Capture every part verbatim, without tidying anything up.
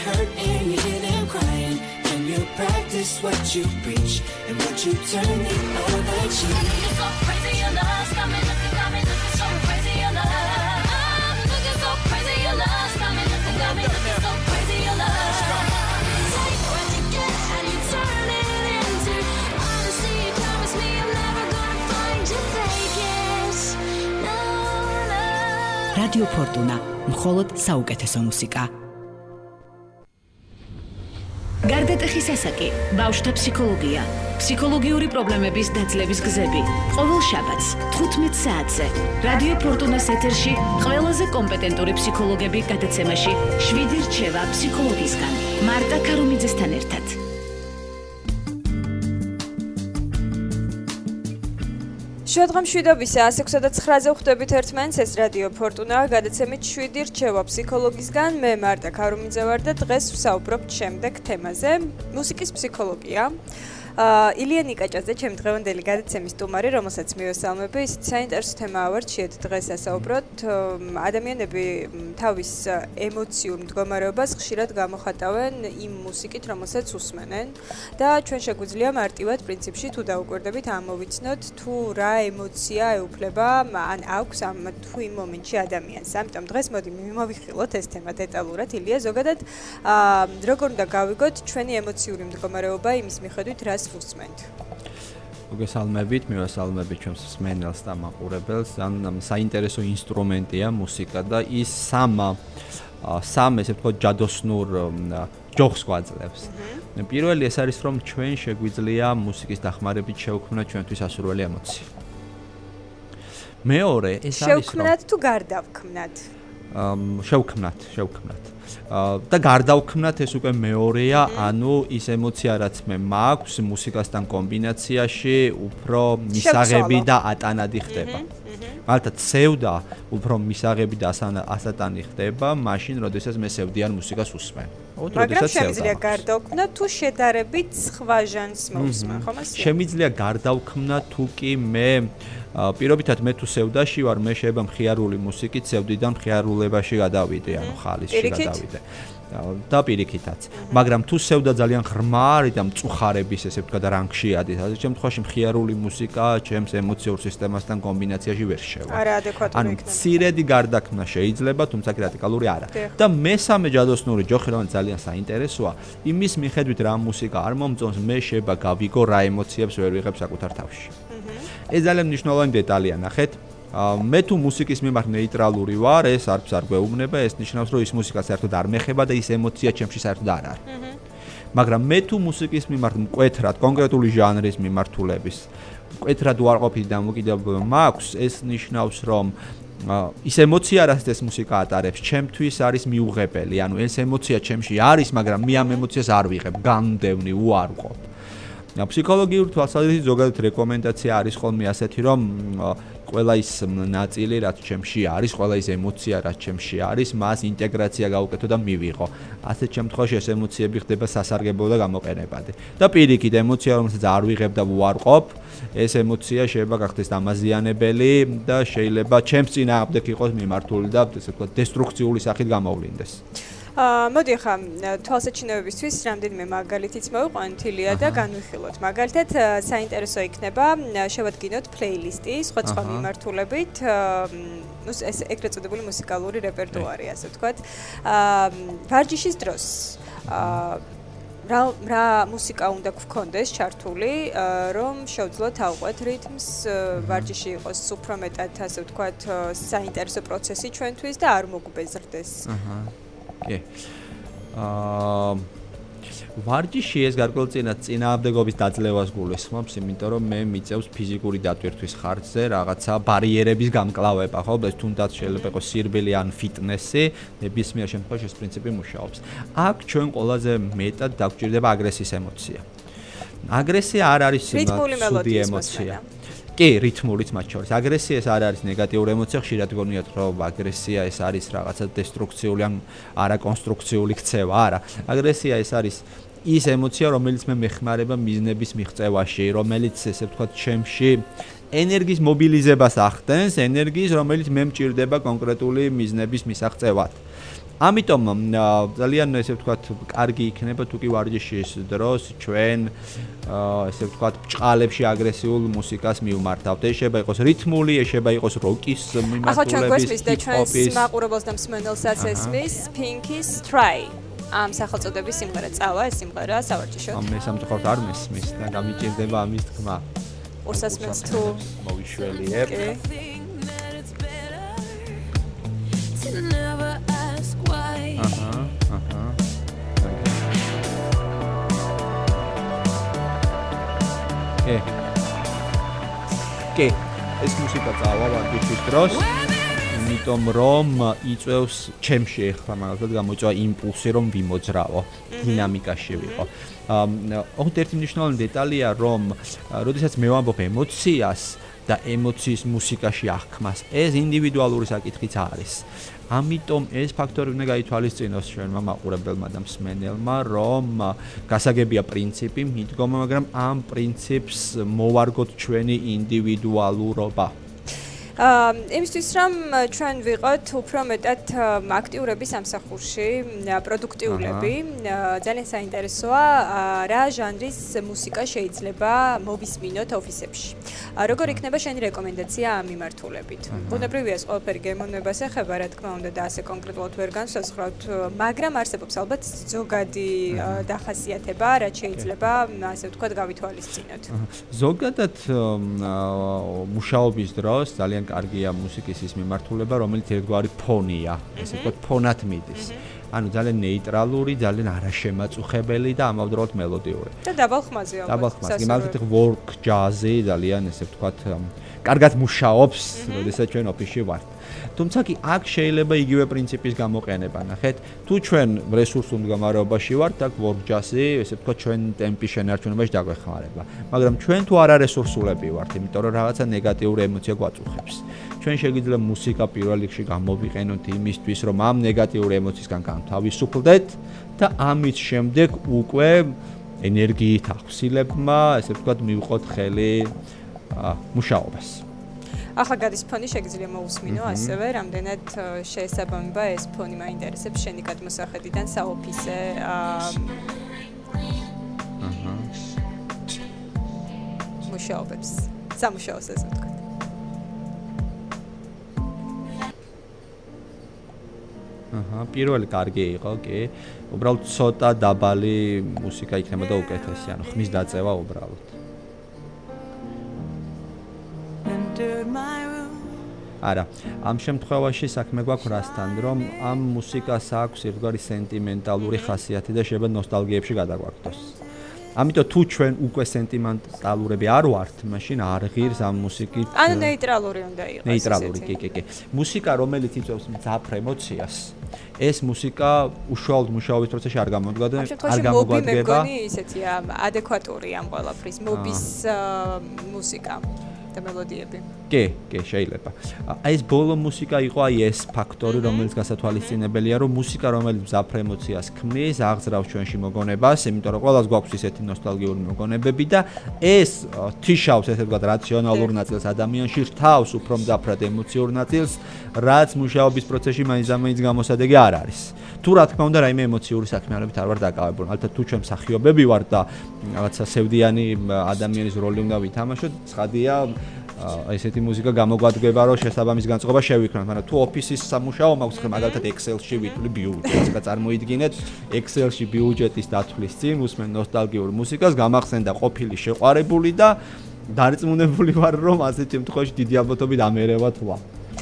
hurt and you hear them crying, then you practice what you preach, and would you turn the other cheek? I think it's so crazy your love's got me looking, got me looking so crazy your love. I'm looking so crazy your love's got me looking, got me looking so crazy your love. Take what you get and you turn it into honesty. You promise me I'm never gonna find you vacant. No, no. Radio Fortuna, მხოლოდ საუკეთესო მუსიკა. გარდატეხის ასაკი, ბავშვთა ფსიქოლოგია, ფსიქოლოგიური პრობლემების დაძლევის გზები. ყოველ შაბათს თხუთმეტ საათზე რადიო ფორტუნას ეთერში ყველაზე კომპეტენტური ფსიქოლოგები გადაცემაში შვიდი რჩევა ფსიქოლოგისგან. მარტა ქარუმიძესთან ერთად. შუადღამ შვიდობისა ასი ექვსი და ცხრაზე ვხვდებით ერთმანეთს, ეს რადიო ფორტუნა, გადაცემით შვიდი რჩევა ფსიქოლოგისგან. მე მარტა ქარუმიძე ვარ და დღეს ვსაუბრობთ შემდეგ თემაზე, მუსიკის ფსიქოლოგია. ილია ნიკაჭაძე, ჩემი დღევანდელი გადაცემის სტუმარი, რომელსაც მივესალმები, ისეთ საინტერესო თემაა ვარჩიეთ დღეს ასაუბროთ. ადამიანები თავის ემოციურ მდგომარეობას ხშირად გამოხატავენ იმ მუსიკით, რომელსაც უსმენენ და ჩვენ შეგვიძლია მარტივად პრინციპში თუ დაუკვირდებით ამოვიცნოთ თუ რა ემოცია ეუფლება ან აქვს ამ თუ იმ მომენტში ადამიანს. ამიტომ დღეს მოდი მივიხილოთ ეს თემა დეტალურად. ილია, ზოგადად როგორ უნდა გავიგოთ ჩვენი ემოციური მდგომარეობა იმის მიხედვით რას ვუსმენთ. მოგესალმებით, მივესალმებით ჩვენს მსმენელს და მაყურებელს. ან საინტერესო ინსტრუმენტია მუსიკა და ის სამ სამ ესე ვთქვათ ჯადოსნურ ჯოხს გვაძლევს. პირველი ეს არის რომ ჩვენ შეგვიძლია მუსიკის დახმარებით შევქმნათ ჩვენთვის ასურველი ემოცია. მეორე ეს არის რომ შევქმნათ თუ გარდავქმნათ? შევქმნათ, შევქმნათ. და გარდავქმნათ ეს უკვე მეორეა, ანუ ის ემოცია რაც მე მაქვს მუსიკასთან კომბინაციაში უფრო მისაღები და ატანადი ხდება. მაგალითად, სევდა უფრო მისაღები და ასატანი ხდება, მაშინ როდესაც მე სევდიან მუსიკას უსმენ. მაგრამ შემიძლია გარდავქმნათ თუ შედარებით სხვა ჟანრს მოვსმენ, ხომ ასე? შემიძლია გარდავქმნათ თუ კი მე პირობითად მე თუ სევდაში ვარ, მე შეიძლება მხიარული მუსიკით სევდიდან მხიარულებაში გადავიდე, ანუ ხალისში გადავიდე. და პირიქითაც. მაგრამ თუ სევდა ძალიან ღრმა არის და მწუხარების ესე ვთქვათ რანგში ადის, ასე შემთხვევაში მხიარული მუსიკა ჩემს ემოციურ სისტემასთან კომბინაციაში ვერ შევა. არაადეკვატური იქნება. ანუ მცირედი გარდაქმნა შეიძლება, თუმცა რადიკალური არა. და მესამე ჯადოსნური ჯოხი, რომელიც ძალიან საინტერესოა, იმის მიხედვით რა მუსიკა არ მომწონს, მე შეიძლება გავიგო რა ემოციებს ვერ ვიღებ საკუთარ თავში. ეს ძალიან მნიშვნელოვანი დეტალია, ნახეთ. მე თუ მუსიკის მიმართ ნეიტრალური ვარ, ეს არც არ გვეუბნება, ეს ნიშნავს, რომ ის მუსიკა საერთოდ არ მეხება და ის ემოცია ჩემში საერთოდ არ არის. მაგრამ მე თუ მუსიკის მიმართ მკვეთრად, კონკრეტული ჟანრის მიმართულების, მკვეთრად უარყოფითი დამოკიდებულება მაქვს, ეს ნიშნავს, რომ ის ემოცია, რაც ეს მუსიკა ატარებს, ჩემთვის არის მიუღებელი. ანუ ეს ემოცია ჩემში არის, მაგრამ მე ამ ემოციას არ ვიღებ, განდევნი, უარყოფ. ფსიქოლოგიური თვალსაზრისით ზოგადად რეკომენდაცია არის ხოლმე ასეთი, რომ ყველა ის ნაწილი, რაც ჩემში არის, ყველა ის ემოცია, რაც ჩემში არის, მას ინტეგრაცია გავუკეთო და მივიღო. ასეთ შემთხვევაში ეს ემოციები ხდება სასარგებლო და გამოყენებადი. და პირიქით, ემოცია, რომელსაც არ ვიღებ და ვუარყოფ, ეს ემოცია შეიძლება გახდეს დამაზიანებელი და შეიძლება ჩემს წინააღმდეგ იყოს მიმართული და ესე ვთქვათ, დესტრუქციული სახით გამოვლინდეს. მოდი ახლა თვალსაჩინოებისთვის რამდენიმე მაგალითიც მოვიყვანოთ ილია და განვიხილოთ. მაგალითად, საინტერესო იქნება შევადგინოთ პლეილისტი სხვადასხვა მიმართულებით, ну ეს ეგრეთ წოდებული მუსიკალური რეპერტუარი, ასე ვთქვათ. ვარჯიშის დროს რა რა მუსიკა უნდა გქონდეს ჩართული, რომ შევძლოთ ავყვეთ რიტმს, ვარჯიში იყოს უფრო მეტად, ასე ვთქვათ, საინტერესო პროცესი ჩვენთვის და არ მოგვბეზრდეს. აჰა. კი. აა ვარჯიში ეს გარკვეულწილად წინააღმდეგობის დაძლევას გულისხმობს, იმიტომ რომ მე მიწევს ფიზიკური დატვირთვის ხარჯზე რაღაცა ბარიერების გამკლავება, ხო? ეს თუნდაც შეიძლება იყოს სირბილი ან ფიტნესი, ნებისმიერ შემთხვევაში ეს პრინციპი მუშაობს. აქ ჩვენ ყველაზე მეტად დაგვჭირდება აგრესიის ემოცია. აგრესია არ არის სუდი ემოცია. კი, რითმულიც მათ შორის. აგრესია ეს არ არის ნეგატიური ემოცია, ხშირად გონიათ, რომ აგრესია ეს არის რაღაცა დესტრუქციული ან არაკონსტრუქციული ქცევა, არა. აგრესია ეს არის ის ემოცია, რომელიც მე მეხმარება მიზნების მიღწევაში, რომელიც ესე ვთქვათ, ჩემში ენერგიის მობილიზებას ახდენს, ენერგიის, რომელიც მე მჭირდება კონკრეტული მიზნების მისაღწევად. ამიტომ ძალიან ესე ვთქვათ, კარგი იქნება თუ კი ვარჯიშის დროს ჩვენ ესე ვთქვათ, ბჭყალებში აგრესიულ მუსიკას მივმართავთ. ეს შეიძლება იყოს რითმული, ეს შეიძლება იყოს როკის მიმართულების, ახლა ჩვენ გვესმის და ჩვენს მაყურებელს და მსმენელსაც ესმის Pink-ის Try. ამ სახელწოდების სიმღერა წავა, ეს სიმღერა სავარჯიშოდ. ამ მე სამწუხაროდ არ მესმის და გამიჭირდება ამის თქმა. ორსასმენს თუ მოვიშველიებ. აჰა, აჰა. კე. კე, ეს მუსიკა წავა ვარჯიშის დროს. იმიტომ რომ იწევს ჩემში ახლა მაგალითად გამოიწვა იმპულსი რომ ვიმოძრავო, დინამიკაში ვიყო. ოღონდ ერთი მნიშვნელოვანი დეტალია რომ როდესაც მე ვამბობ ემოციას და ემოციის მუსიკაში აღქმას, ეს ინდივიდუალური საკითხიც არის. ამიტომ ეს ფაქტორი უნდა გაითვალისწინოს ჩვენმა მაყურებელმა და მსმენელმა, რომ გასაგებია პრინციპი, მიდგომა, მაგრამ ამ პრინციპს მოვარგოთ ჩვენი ინდივიდუალურობა. იმისთვის რომ ჩვენ ვიყოთ უფრო მეტად აქტიურები სამსახურში, პროდუქტიულები, ძალიან საინტერესოა რა ჟანრის მუსიკა შეიძლება მოვისმინოთ ოფისებში. როგორ იქნება შენი რეკომენდაცია ამ მიმართულებით? ბუნებრივია ეს ყველაფერი გემოვნებას ეხება, რა თქმა უნდა და ასე კონკრეტულად ვერ განსაზღვრავთ, მაგრამ არსებობს ალბათ ზოგადი დახასიათება, რაც შეიძლება ასე ვთქვათ გავითვალისწინოთ. ზოგადად მუშაობის დროს ძალიან კარგია მუსიკის ის მიმართულება, რომელიც ერთგვარი ფონია, ესე ვთქვათ, ფონად მიდის. ანუ ძალიან ნეიტრალური, ძალიან არაშემაწუხებელი და ამავდროულად მელოდიური. და დაბალხმაზე ალბათ. დაბალხმაზე, მაგალითად work jazz-ი ძალიან ესე ვთქვათ, კარგად მუშაობს, როდესაც ჩვენ ოფისში ვართ. თუმცა კი აქ შეიძლება იგივე პრინციპის გამოყენება. ნახეთ, თუ ჩვენ რესურსულ მდგომარეობაში ვართ, აქ work jazz-ი, ესე ვთქვათ, ჩვენ ტემპის შენარჩუნებაში დაგვეხმარება. მაგრამ ჩვენ თუ არარესურსულები ვართ, იმიტომ რომ რაღაცა ნეგატიური ემოცია გვაწუხებს. ჩვენ შეგიძლია მუსიკა პირველ რიგში გამოვიყენოთ იმისთვის, რომ ამ ნეგატიური ემოციისგან განთავისუფლდეთ და ამის შემდეგ უკვე ენერგიით ახსილებმა, ესე ვთქვათ, მივყოთ ხელი მუშაობას. ახლა გადის ფონი შეგიძლია მოусმინო ასევე, რამდენად შეესაბამება ეს ფონი მაინტერესებს შენი გადმოსახედიდან საოფისე აჰა მუშაობებს, სამუშაოს ასე ვთქვათ. აჰა, პირველი კარგი იყო, კი. უბრალოდ ცოტა დაბალი მუსიკა იქნება და უკეთესი, ანუ ხმის დაწევა უბრალოდ. არა, ამ შემთხვევაში საქმე გვაქვს რასთან, რომ ამ მუსიკას აქვს ერთგვარი სენტიმენტალური ხასიათი და შეიძლება ნოსტალგიებში გადაგვაქცოს. ამიტომ თუ ჩვენ უკვე სენტიმენტალურები არ ვართ, მაშინ არ ღირს ამ მუსიკით. ანუ ნეიტრალური უნდა იყოს. ნეიტრალური, კი, კი, კი. მუსიკა, რომელიც იწვევს მძაფრ ემოციას, ეს მუსიკა უშუალოდ მუშაობის პროცესში არ გამოდგება და არ გამოგვადგება. მე მგონი ისეთია ადეკვატური ამ ყველაფრის მობის მუსიკა. და მელოდიები. კი, კი, შეიძლება. აი ეს ბოლო მუსიკა იყო აი ეს ფაქტორი, რომელიც გასათვალისწინებელია, რომ მუსიკა, რომელიც მძაფრ ემოციას ქმნის, აღძრავს ჩვენში მოგონებას, იმიტომ რომ ყველას გვაქვს ისეთი ნოსტალგიური მოგონებები და ეს თიშავს, ესე ვთქვათ, რაციონალურ ნაწილს ადამიანში, რთავს უფრო მძაფრად ემოციურ ნაწილს, რაც მუშაობის პროცესში მაინც-მაინც გამოსადეგი არ არის. თუ რა თქმა უნდა, რაიმე ემოციური საქმიანობით არ ვარ დაკავებული. ალბათ თუ ჩვენ მსახიობები ვართ და რაღაცა სევდიანი ადამიანის როლი უნდა ვითამაშოთ, ცხადია ესეთი მუსიკა გამოგვადგება, რომ შესაბამის განწყობა შევიქნათ, მაგრამ თუ ოფისის სამუშაო მაქვს, მაგალითად Excel-ში ვიტვლი ბიუჯეტს, და წარმოიდგინეთ Excel-ში ბიუჯეტის დათვლის წინ უსმენ ნოსტალგიურ მუსიკას, გამახსენდა ყოფილი შეყვარებული და დარწმუნებული ვარ, რომ ასეთ შემთხვევაში დიდი ალბათობით ამერევა თვა.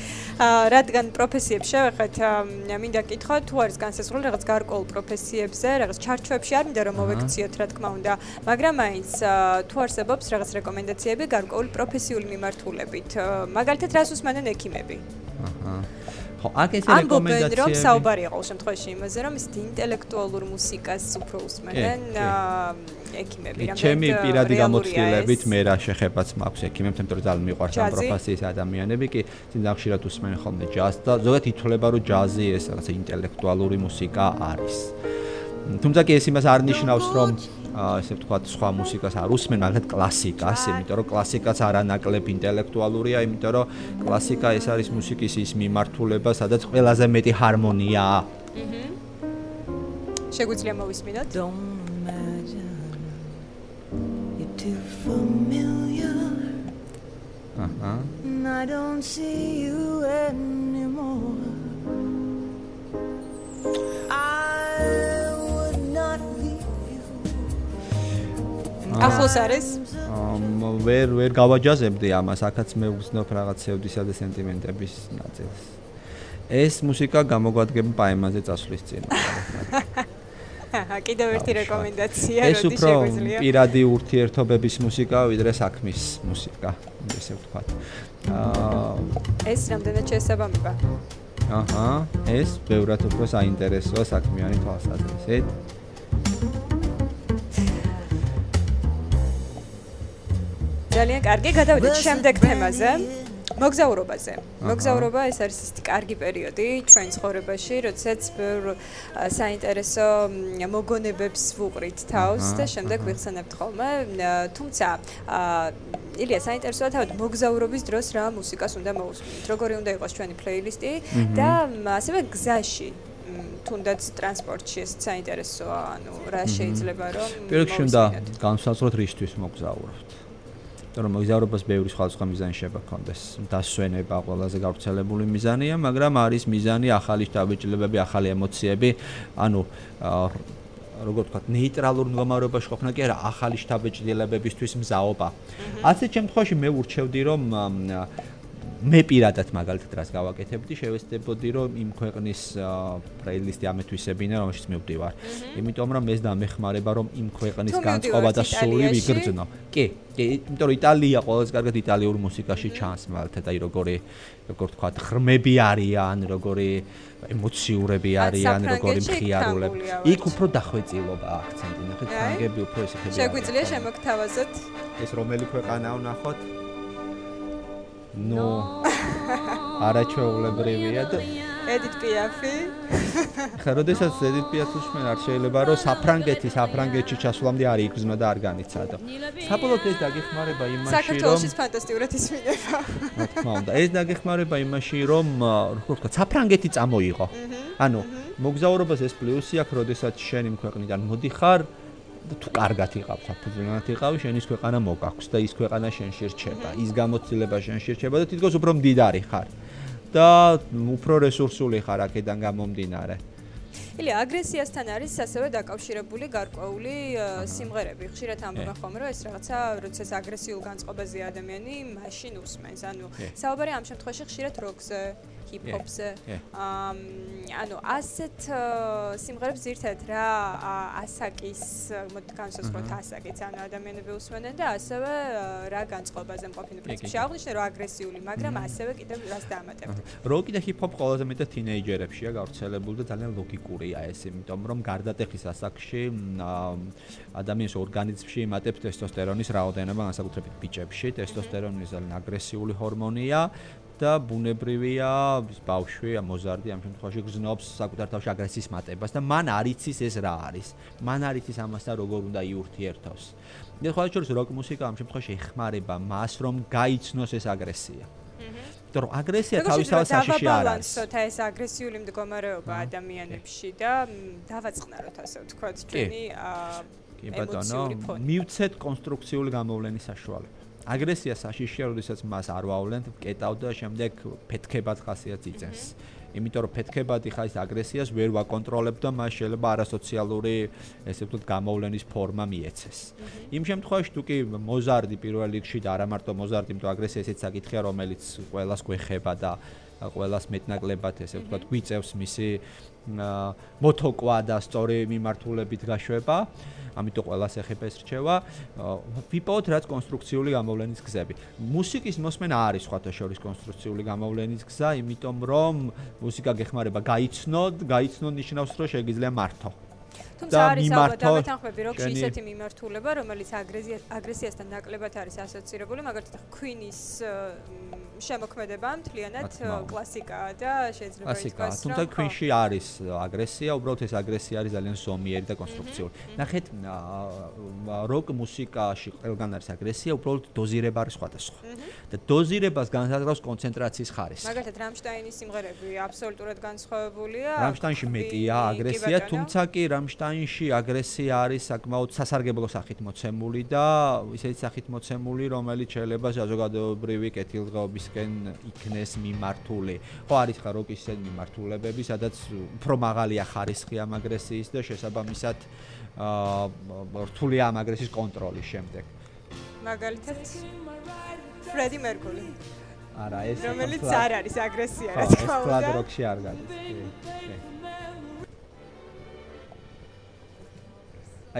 რადგან პროფესიებს შევეხეთ, მინდა კითხოთ, თუ არის განსაზღვრული რაღაც გარკვეულ პროფესიებზე, რაღაც ჩარჩოებში არ მინდა რომ მოვექციოთ, რა თქმა უნდა, მაგრამ მაინც თუ არსებობს რაღაც რეკომენდაციები გარკვეული პროფესიული მიმართულებით, მაგალითად, რას უსმენენ ექიმები? აჰა. ხო, აქ ეს რეკომენდაციები. ამბობენ, რომ საუბარი იყო შემთხვევაში იმაზე, რომ ის ინტელექტუალურ მუსიკას უფრო უსმენენ ექიმები, რამდენად ჩემი პირადი გამოცდილებით მე რა შეხებაც მაქვს ექიმებთან, იმიტომ რომ ძალიან მიყვარს ამ პროფესიის ადამიანები, კი, წინ ხშირად უსმენენ ხოლმე ჯაზს და ზოგადად ითვლება, რომ ჯაზი ეს რაღაცა ინტელექტუალური მუსიკა არის. თუმცა კი ეს იმას არ ნიშნავს, რომ ესე ვთქვათ, სხვა მუსიკას არ უსმენ, მაგალითად კლასიკას, იმიტომ რომ კლასიკაც არანაკლებ ინტელექტუალურია, იმიტომ რომ კლასიკა ეს არის მუსიკის ის მიმართულება, სადაც ყველაზე მეტი ჰარმონიაა. აჰა. შეგვიძლია მოვისმინოთ? Don't imagine you're too familiar. აჰა. I don't see you anymore. I would not leave you. ახლოს არის? ვერ ვერ გავაჯაზებდი ამას, აქაც მე ვგრძნობ რაღაც სევდისა და სენტიმენტების ნაწილს. ეს მუსიკა გამოგვადგება პაემაზე წასვლის წინ. კიდევ ერთი რეკომენდაცია, ეს უფრო პირადი ურთიერთობების მუსიკა, ვიდრე საქმის მუსიკა, ესე ვთქვათ. აა ეს რამდენად შესაბამება? აჰა, ეს ბევრად უფრო საინტერესოა საქმიანი თვალსაზრისით. ძალიან კარგი, გადავიდეთ შემდეგ თემაზე. მოგზაურობაზე. მოგზაურობა ეს არის ისეთი კარგი პერიოდი ჩვენ ცხოვრებაში, როდესაც ბევრ საინტერესო მოგონებებს ვუყრით თავს და შემდეგ ვიხსენებთ ხოლმე. თუმცა ილია საინტერესოა თავად მოგზაურობის დროს რა მუსიკას უნდა მოусმინოთ. როგორი უნდა იყოს ჩვენი პლეილისტი და ასევე გზაში თუნდაც ტრანსპორტში ეს საინტერესოა, ანუ რა შეიძლება რომ პირველში უნდა განსაზღვროთ რისთვის მოგზაურობთ. რომ მოგზაურობას ბევრი სხვადასხვა მიზანი შეიძლება ჰქონდეს. დასვენება ყველაზე გავრცელებული მიზანია, მაგრამ არის მიზანი ახალი შთაბეჭდილებები, ახალი ემოციები, ანუ როგორ ვთქვათ, ნეიტრალურ მდგომარეობაში ყოფნა კი არა, ახალი შთაბეჭდილებებისთვის მზაობა. ასეთ შემთხვევაში მე ვურჩევდი, რომ მე პირადად მაგალითად რას გავაკეთებდი, შევეცდებოდი რომ იმ ქვეყნის პლეილისტი ამეთვისებინა, რომელშიც მე ვდივარ. იმიტომ რომ ეს დამეხმარება რომ იმ ქვეყნის განწყობა და სული ვიგრძნო. კი, კი, იმიტომ რომ იტალია ყველაზე კარგად იტალიურ მუსიკაში ჩანს მაგალითად, აი როგორი როგორ ვთქვათ, ღრმები არიან, როგორი ემოციურები არიან, როგორი მხიარულები. იქ უფრო დახვეწილობა აქცენტი, ნახეთ, ფრანგები უფრო ისეთები არიან. შეგვიძლია შემოგთავაზოთ? ეს რომელი ქვეყანაა ვნახოთ? ნო არაჩვეულებრივია და ედით პიაფი ხა როდესაც ედით პიაფს უშმენ არ შეიძლება რომ საფრანგეთი საფრანგეთში ჩასვლამდე არ იგრძნო და არ განიცადო. საბოლოოდ ეს დაგეხმარება იმაში რომ საქართველოშიც ფანტასტიკურად ისმინება. რა თქმა უნდა, ეს დაგეხმარება იმაში რომ როგორ ვთქვა, საფრანგეთი წამოიღო. ანუ მოგზაურობას ეს პლუსი აქვს, როდესაც შენ იმ ქვეყნიდან მოდიხარ თუ კარგად იყავს, საფუძვლიანად იყავი, შენ ის ქვეყანა მოგაქვს და ის ქვეყანა შენში რჩება, ის გამოცდილება შენში რჩება და თითქოს უფრო მდიდარი ხარ და უფრო რესურსული ხარ აქედან გამომდინარე. ილია, აგრესიასთან არის ასევე დაკავშირებული გარკვეული სიმღერები. ხშირად ამბობენ ხოლმე, რომ ეს რაღაცა, როდესაც აგრესიულ განწყობაზე ადამიანი მაშინ უსმენს. ანუ საუბარი ამ შემთხვევაში ხშირად როკზე, ჰიპ-ჰოპზე. ანუ ასეთ სიმღერებს ერთად რა ასაკის, მოდი განსაზღვროთ ასაკიც, ანუ ადამიანები უსმენენ და ასევე რა განწყობაზე მყოფენ პრინციპში. აღნიშნე რომ აგრესიული, მაგრამ ასევე კიდევ რას დაამატებთ. როკი და ჰიპ-ჰოპ ყველაზე მეტად თინეიჯერებშია გავრცელებული და ძალიან ლოგიკურია ეს, იმიტომ რომ გარდატეხის ასაკში ადამიანის ორგანიზმში იმატებს ტესტოსტერონის რაოდენობა, განსაკუთრებით ბიჭებში. ტესტოსტერონი ძალიან აგრესიული ჰორმონია და ბუნებრივია ბავშვი, მოზარდი ამ შემთხვევაში გრძნობს საკუთარ თავში აგრესიის მატებას და მან არ იცის ეს რა არის. მან არ იცის ამასთან როგორ უნდა იურთიერთოს. და ხოლმე შორის როკ მუსიკა ამ შემთხვევაში ეხმარება მას, რომ გაიცნოს ეს აგრესია. იმიტომ რომ აგრესია თავისთავად საშიში არ არის. დავაბალანსოთ ეს აგრესიული მდგომარეობა ადამიანებში და დავაწყნაროთ ასე ვთქვათ ჩვენი ემოციური ფონი. მივცეთ კონსტრუქციული გამოვლენის საშუალება. აგრესია საშიშია, როდესაც მას არ ვავლენთ, ვკეტავ და შემდეგ ფეთქებად ხასიათს იწენს. იმიტომ რომ ფეთქებადი ხა ის აგრესიას ვერ ვაკონტროლებ და მას შეიძლება არასოციალური, ესე ვთქვათ, გამოვლენის ფორმა მიეცეს. იმ შემთხვევაში თუ კი მოზარდი პირველ რიგში და არა მარტო მოზარდი, იმიტომ აგრესია ესეც საკითხია, რომელიც ყველას გვეხება და ყველას მეტნაკლებად, ესე ვთქვათ, გვიწევს მისი მოთოკვა და სწორი მიმართულებით გაშვება. ამიტომ ყველას ეხება ეს რჩევა. ვიპოვოთ რაც კონსტრუქციული გამოვლენის გზები. მუსიკის მოსმენა არის სხვათა შორის კონსტრუქციული გამოვლენის გზა, იმიტომ რომ მუსიკა გეხმარება გაიცნოთ, გაიცნო ნიშნავს რომ შეგიძლია მართო. თუმცა არის ალბათ დამეთანხმები როკში ისეთი მიმართულება, რომელიც აგრესიასთან ნაკლებად არის ასოცირებული, მაგალითად Queen-ის შემოქმედება მთლიანად კლასიკაა და შეიძლება ითქვას, რომ თუმცა ქვინში არის აგრესია, უბრალოდ ეს აგრესია არის ძალიან ზომიერი და კონსტრუქციული. ნახეთ, როკ მუსიკაში ყველგან არის აგრესია, უბრალოდ დოზირება არის სხვადასხვა. და დოზირებას განსაზღვრავს კონცენტრაციის ხარისხი. მაგალითად, რამშტაინის სიმღერები აბსოლუტურად განსხვავებულია. რამშტაინში მეტია აგრესია, თუმცა კი რამშტაინში აგრესია არის საკმაოდ სასარგებლო სახით მოცემული და ისეთი სახით მოცემული, რომელიც შეიძლება საზოგადოებრივი კეთილდღეობისკენ იქნეს მიმართული. ხო არის ხა როკის ისეთი მიმართულებები, სადაც უფრო მაღალია ხარისხი ამ აგრესიის და შესაბამისად აა რთულია ამ აგრესიის კონტროლის შემდეგ. მაგალითად ფრედი მერკური. არა, ეს რომელიც არ არის აგრესია, რა თქმა უნდა. ფლად როკში არ გადის. აი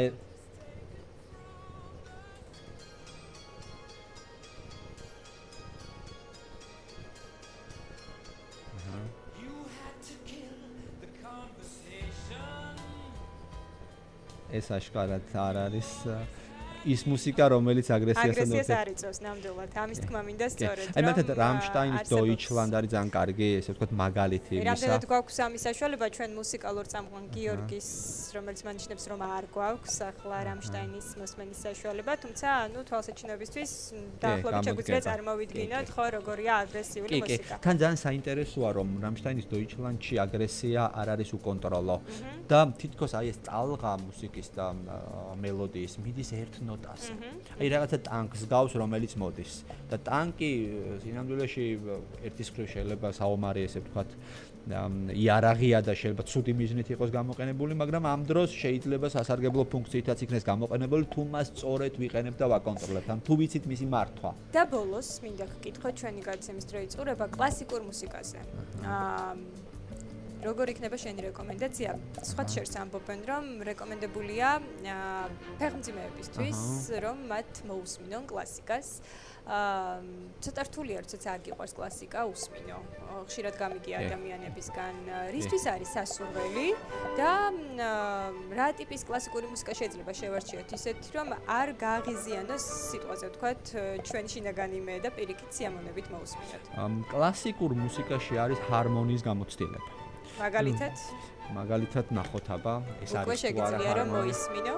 ეს აშკარად არ არის ის მუსიკა, რომელიც აგრესიას აგრესიას არ იწვევს ნამდვილად. ამის თქმა მინდა სწორედ. აი მეთქე რამშტაინის დოიჩლანდ არის ძალიან კარგი, ესე ვთქვათ, მაგალითი იმისა. რამდენად გვაქვს ამის საშუალება ჩვენ მუსიკალურ წამყვან გიორგის, რომელიც მანიშნებს რომ არ გვაქვს ახლა რამშტაინის მოსმენის საშუალება, თუმცა ანუ თვალსაჩინოებისთვის დაახლოებით შეგვიძლია წარმოვიდგინოთ, ხო, როგორია აგრესიული მუსიკა. თან ძალიან საინტერესოა, რომ რამშტაინის დოიჩლანდში აგრესია არ არის უკონტროლო და თითქოს აი ეს ტალღა მუსიკის და მელოდიის მიდის ერთ ნოტაზე. აი რაღაცა ტანკს გავს, რომელიც მოდის. და ტანკი სინამდვილეში ერთის მხრივ შეიძლება საომარი ესე ვთქვათ, იარაღია და შეიძლება ცუდი მიზნით იყოს გამოყენებული, მაგრამ ამ დროს შეიძლება სასარგებლო ფუნქციითაც იქნეს გამოყენებული, თუ მას სწორედ ვიყენებთ და ვაკონტროლებთ, ან თუ ვიცით მისი მართვა. და ბოლოს მინდა გკითხოთ ჩვენი გადაცემის დრო იწურება კლასიკურ მუსიკაზე. აა როგორ იქნება შენი რეკომენდაცია? სხვა შერს ამბობენ, რომ რეკომენდებულია ფეხმძიმეებისთვის, რომ მათ მოусმინონ კლასიკას. აა ცოტა რთულია, როდესაც არ გიყვარს კლასიკა უსმინო. ხშირად გამიგია ადამიანებისგან, რისთვის არის სასურველი და რა ტიპის კლასიკური მუსიკა შეიძლება შევარჩიოთ ისეთი, რომ არ გააღიზიანოს სიტყვაზე ვთქვათ, ჩვენი შინაგანი მე და პირიქით სიამოვნებით მოусმინოთ. კლასიკურ მუსიკაში არის ჰარმონიის გამოცდილება. მაგალითად მაგალითად ნახოთ აბა ეს არის უკვე შეგიძლია რომ მოისმინო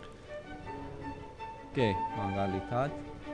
კი მაგალითად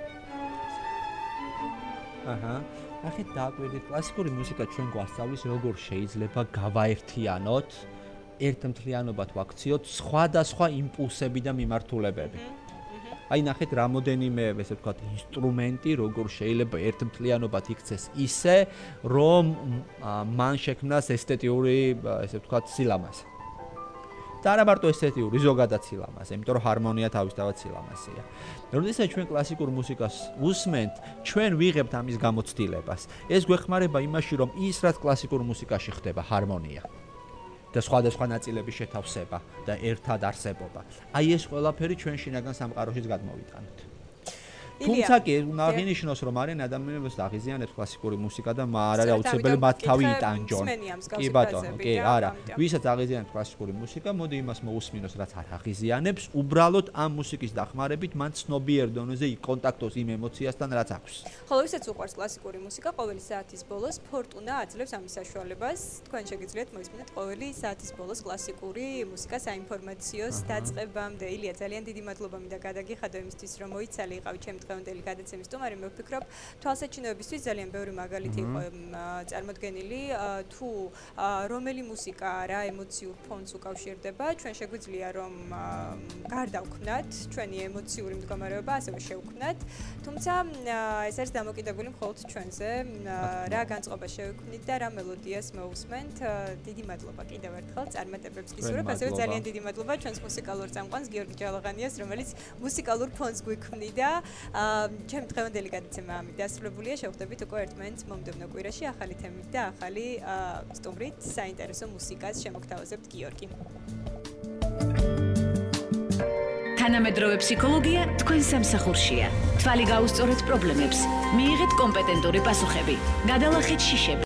აჰა ახეთ დააკვირდით კლასიკური მუსიკა ჩვენ გვასწავლის როგორ შეიძლება გავაერთიანოთ ერთმთლიანობად ვაქციოთ სხვადასხვა იმპულსები და მიმართულებები აი ნახეთ რამოდენიმე ესე ვთქვათ ინსტრუმენტი როგორ შეიძლება ერთმთლიანობად იქცეს ისე რომ მან შექმნას ესთეტიური ესე ვთქვათ სილამაზე და არა მარტო ესთეტიური ზოგადად სილამაზე იმიტომ რომ ჰარმონია თავისთავად სილამაზეა როდესაც ჩვენ კლასიკურ მუსიკას უსმენთ ჩვენ ვიღებთ ამის გამოცდილებას ეს გვეხმარება იმაში რომ ის რაც კლასიკურ მუსიკაში ხდება ჰარმონია და სხვადასხვა ნაწილების შეთავსება და ერთად არსებობა. აი ეს ყველაფერი ჩვენ შინაგან სამყაროშიც გადმოვიტანოთ. თუმცა კი უნდა აღინიშნოს რომ არიან ადამიანებს აღიზიანებს კლასიკური მუსიკა და არ არის აუცილებელი მათ თავი იტანჯონ. კი ბატონო, კი, არა. ვისაც აღიზიანებს კლასიკური მუსიკა, მოდი იმას მოусმინოს, რაც არ აღიზიანებს, უბრალოდ ამ მუსიკის დახმარებით მან ცნობიერ დონეზე იკონტაქტოს იმ ემოციასთან, რაც აქვს. ხოლო ვისაც უყვარს კლასიკური მუსიკა, ყოველი საათის ბოლოს ფორტუნა აძლევს ამის საშუალებას. თქვენ შეგიძლიათ მოისმინოთ ყოველი საათის ბოლოს კლასიკური მუსიკა საინფორმაციოს დაწყებამდე. ილია, ძალიან დიდი მადლობა მინდა გადაგიხადო იმისთვის, რომ მოიცალე იყავი ჩემ დღევანდელი გადაცემის სტუმარი, მე ვფიქრობ, თვალსაჩინოებისთვის ძალიან ბევრი მაგალითი იყო წარმოდგენილი, თუ რომელი მუსიკა რა ემოციურ ფონს უკავშირდება, ჩვენ შეგვიძლია რომ გარდავქმნათ ჩვენი ემოციური მდგომარეობა, ასევე შევქმნათ, თუმცა ეს არის დამოკიდებული მხოლოდ ჩვენზე, რა განწყობა შევქმნით და რა მელოდიას მოусმენთ. დიდი მადლობა კიდევ ერთხელ წარმატებებს გისურვებ, ასევე ძალიან დიდი მადლობა ჩვენს მუსიკალურ წამყვანს გიორგი ჯალაღანიას, რომელიც მუსიკალურ ფონს გვიქმნიდა. ჩემი დღევანდელი გადაცემა ამით დასრულებულია. შევხვდებით უკვე ერთმანეთს მომდევნო კვირაში ახალი თემით და ახალი სტუმრით. საინტერესო მუსიკას შემოგთავაზებთ გიორგი. თანამედროვე ფსიქოლოგია თქვენ სამსახურშია. თვალი გაუსწორეთ პრობლემებს, მიიღეთ კომპეტენტური პასუხები, გადალახეთ შიშები.